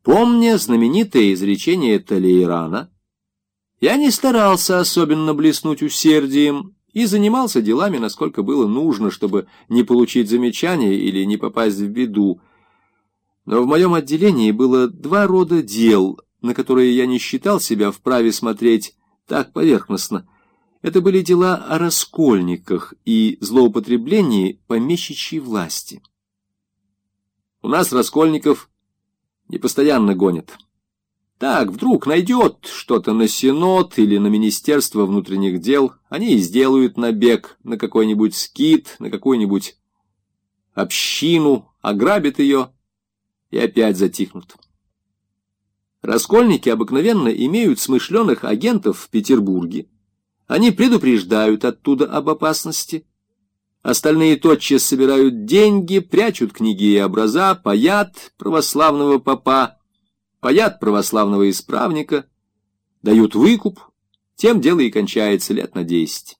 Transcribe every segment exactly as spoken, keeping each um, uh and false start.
Помня знаменитое изречение Талейрана, я не старался особенно блеснуть усердием и занимался делами, насколько было нужно, чтобы не получить замечания или не попасть в беду. Но в моем отделении было два рода дел, на которые я не считал себя вправе смотреть так поверхностно. Это были дела о раскольниках и злоупотреблении помещичьей власти. У нас раскольников не постоянно гонят. Так, вдруг найдет что-то на Синод или на Министерство внутренних дел, они и сделают набег на какой-нибудь скит, на какую-нибудь общину, ограбят ее и опять затихнут. Раскольники обыкновенно имеют смышленых агентов в Петербурге. Они предупреждают оттуда об опасности. Остальные тотчас собирают деньги, прячут книги и образа, паят православного попа, паят православного исправника, дают выкуп, тем дело и кончается лет на десять.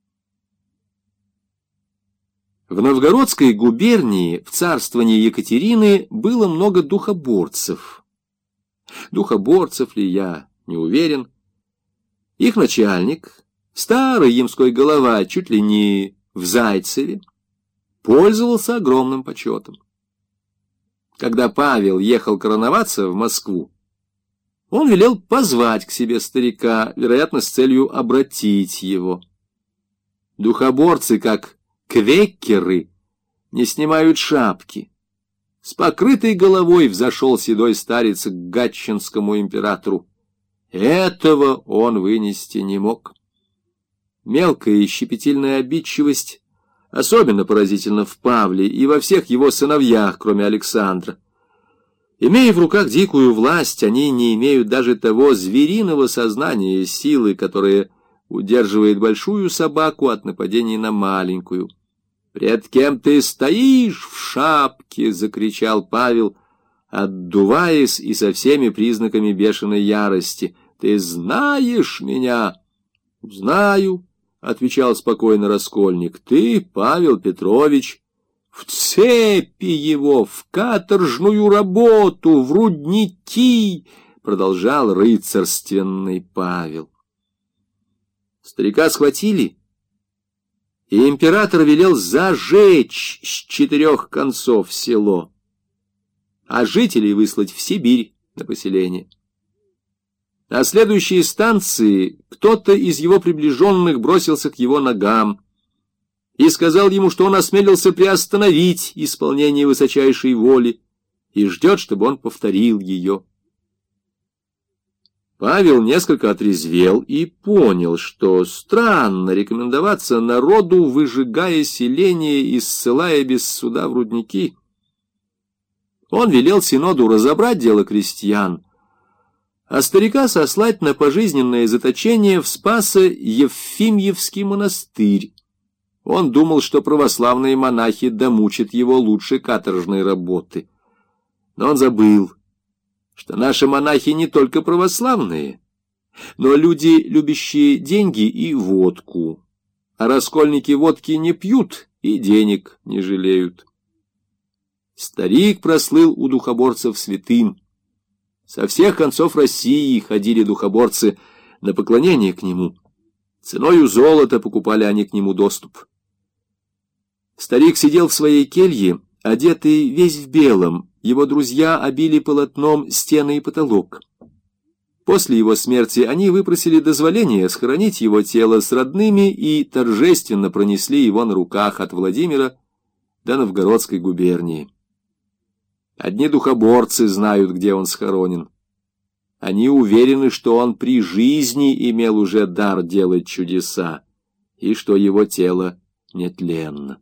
В Новгородской губернии в царствовании Екатерины было много духоборцев. Духоборцев ли я, не уверен. Их начальник, старый ямской голова, чуть ли не в Зайцеве, пользовался огромным почетом. Когда Павел ехал короноваться в Москву, он велел позвать к себе старика, вероятно, с целью обратить его. Духоборцы, как квекеры, не снимают шапки. С покрытой головой взошел седой старец к гатчинскому императору. Этого он вынести не мог. Мелкая и щепетильная обидчивость особенно поразительна в Павле и во всех его сыновьях, кроме Александра. Имея в руках дикую власть, они не имеют даже того звериного сознания и силы, которое удерживает большую собаку от нападений на маленькую. «Пред кем ты стоишь в шапке?» — закричал Павел, отдуваясь и со всеми признаками бешеной ярости. «Ты знаешь меня?» «Знаю», — отвечал спокойно Раскольник. «Ты, Павел Петрович, в цепи его, в каторжную работу, в рудники», — продолжал рыцарственный Павел. Старика схватили, и император велел зажечь с четырех концов село, а жителей выслать в Сибирь на поселение. На следующей станции кто-то из его приближенных бросился к его ногам и сказал ему, что он осмелился приостановить исполнение высочайшей воли и ждет, чтобы он повторил ее. Павел несколько отрезвел и понял, что странно рекомендоваться народу, выжигая селение и ссылая без суда в рудники. Он велел Синоду разобрать дело крестьян, а старика сослать на пожизненное заточение в Спасо-Евфимьевский монастырь. Он думал, что православные монахи домучат его лучше каторжной работы. Но он забыл, что наши монахи не только православные, но люди, любящие деньги и водку, а раскольники водки не пьют и денег не жалеют. Старик прослыл у духоборцев святым. Со всех концов России ходили духоборцы на поклонение к нему. Ценою золота покупали они к нему доступ. Старик сидел в своей келье, одетый весь в белом. Его друзья обили полотном стены и потолок. После его смерти они выпросили дозволение схоронить его тело с родными и торжественно пронесли его на руках от Владимира до Новгородской губернии. Одни духоборцы знают, где он схоронен. Они уверены, что он при жизни имел уже дар делать чудеса, и что его тело нетленно.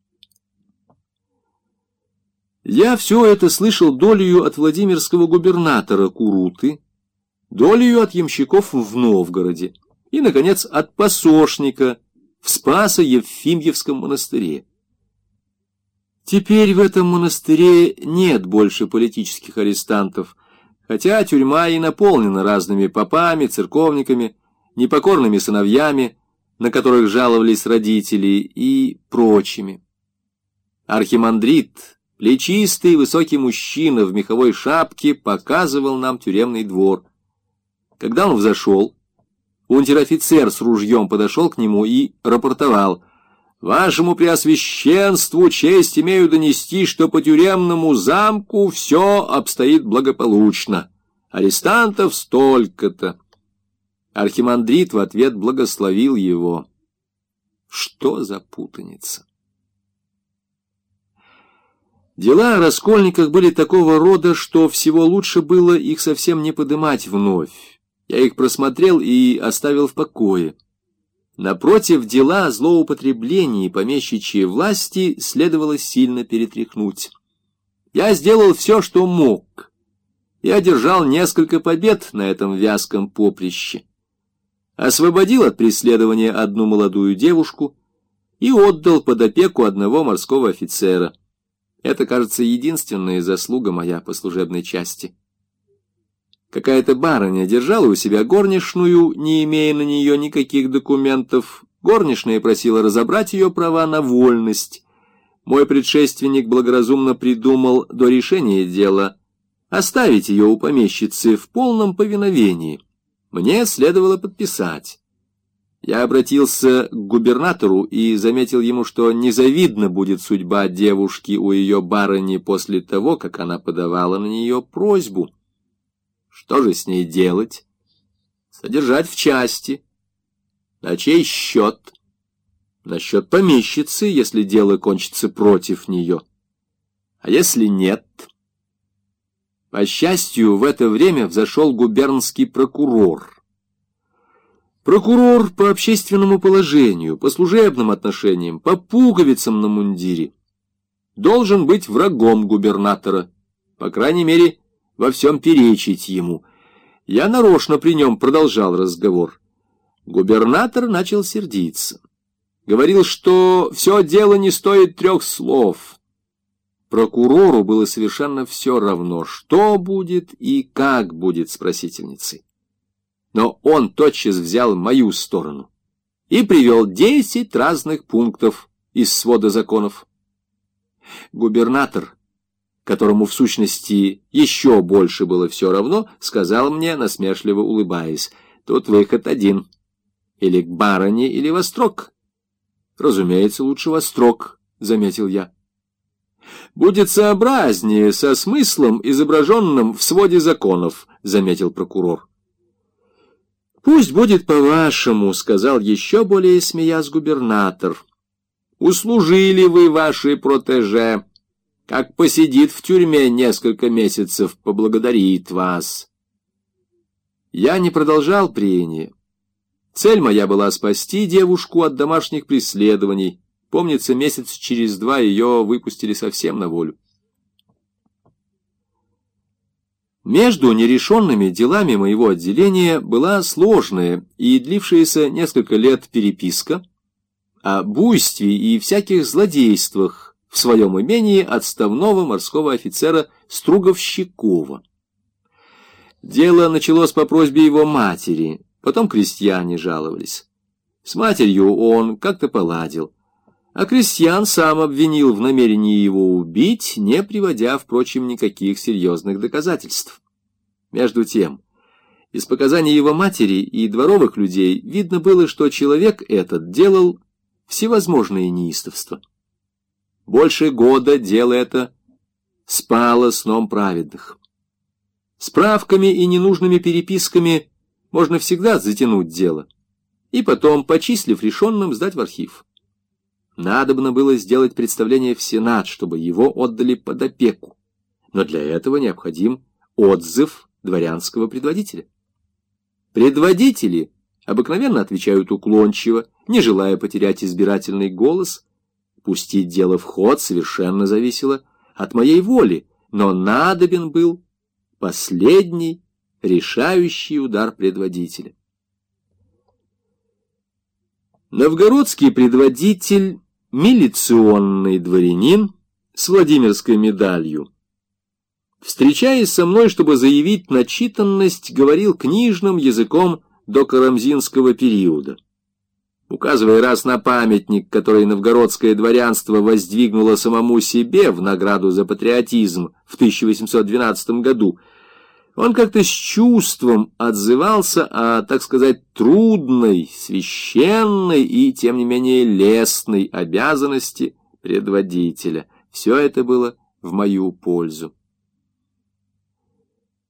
Я все это слышал долею от владимирского губернатора Куруты, долею от ямщиков в Новгороде и, наконец, от посошника в Спасо-Евфимьевском монастыре. Теперь в этом монастыре нет больше политических арестантов, хотя тюрьма и наполнена разными попами, церковниками, непокорными сыновьями, на которых жаловались родители, и прочими. Архимандрит Плечистый высокий мужчина в меховой шапке показывал нам тюремный двор. Когда он взошел, унтер-офицер с ружьем подошел к нему и рапортовал: «Вашему преосвященству честь имею донести, что по тюремному замку все обстоит благополучно. Арестантов столько-то». Архимандрит в ответ благословил его. Что за путаница? Дела о раскольниках были такого рода, что всего лучше было их совсем не подымать вновь. Я их просмотрел и оставил в покое. Напротив, дела о злоупотреблении помещичьей власти следовало сильно перетряхнуть. Я сделал все, что мог. Я одержал несколько побед на этом вязком поприще. Освободил от преследования одну молодую девушку и отдал под опеку одного морского офицера. Это, кажется, единственная заслуга моя по служебной части. Какая-то барыня держала у себя горничную, не имея на нее никаких документов. Горничная просила разобрать ее права на вольность. Мой предшественник благоразумно придумал до решения дела оставить ее у помещицы в полном повиновении. Мне следовало подписать. Я обратился к губернатору и заметил ему, что незавидна будет судьба девушки у ее барыни после того, как она подавала на нее просьбу. Что же с ней делать? Содержать в части. На чей счет? На счет помещицы, если дело кончится против нее. А если нет? По счастью, в это время взошел губернский прокурор. Прокурор по общественному положению, по служебным отношениям, по пуговицам на мундире должен быть врагом губернатора, по крайней мере, во всем перечить ему. Я нарочно при нем продолжал разговор. Губернатор начал сердиться. Говорил, что все дело не стоит трех слов. Прокурору было совершенно все равно, что будет и как будет с просительницей. Но он тотчас взял мою сторону и привел десять разных пунктов из свода законов. Губернатор, которому в сущности еще больше было все равно, сказал мне, насмешливо улыбаясь: «Тут выход один. Или к барыне, или во строк». «Разумеется, лучше во строк», — заметил я. «Будет сообразнее со смыслом, изображенным в своде законов», — заметил прокурор. «Пусть будет по-вашему», — сказал еще более смеясь губернатор. «Услужили вы ваши протеже. Как посидит в тюрьме несколько месяцев, поблагодарит вас». Я не продолжал прения. Цель моя была спасти девушку от домашних преследований. Помнится, месяц через два ее выпустили совсем на волю. Между нерешенными делами моего отделения была сложная и длившаяся несколько лет переписка о буйстве и всяких злодействах в своем имении отставного морского офицера Струговщикова. Дело началось по просьбе его матери, потом крестьяне жаловались. С матерью он как-то поладил, а крестьян сам обвинил в намерении его убить, не приводя, впрочем, никаких серьезных доказательств. Между тем, из показаний его матери и дворовых людей видно было, что человек этот делал всевозможные неистовства. Больше года дело это спало сном праведных. Справками и ненужными переписками можно всегда затянуть дело, и потом, почислив решенным, сдать в архив. Надобно было сделать представление в Сенат, чтобы его отдали под опеку, но для этого необходим отзыв дворянского предводителя. Предводители обыкновенно отвечают уклончиво, не желая потерять избирательный голос. Пустить дело в ход совершенно зависело от моей воли, но надобен был последний решающий удар предводителя. Новгородский предводитель, милиционный дворянин с Владимирской медалью, встречаясь со мной, чтобы заявить начитанность, говорил книжным языком до карамзинского периода. указывая раз на памятник, который новгородское дворянство воздвигнуло самому себе в награду за патриотизм в тысяча восемьсот двенадцатом году, он как-то с чувством отзывался о, так сказать, трудной, священной и, тем не менее, лестной обязанности предводителя. Все это было в мою пользу.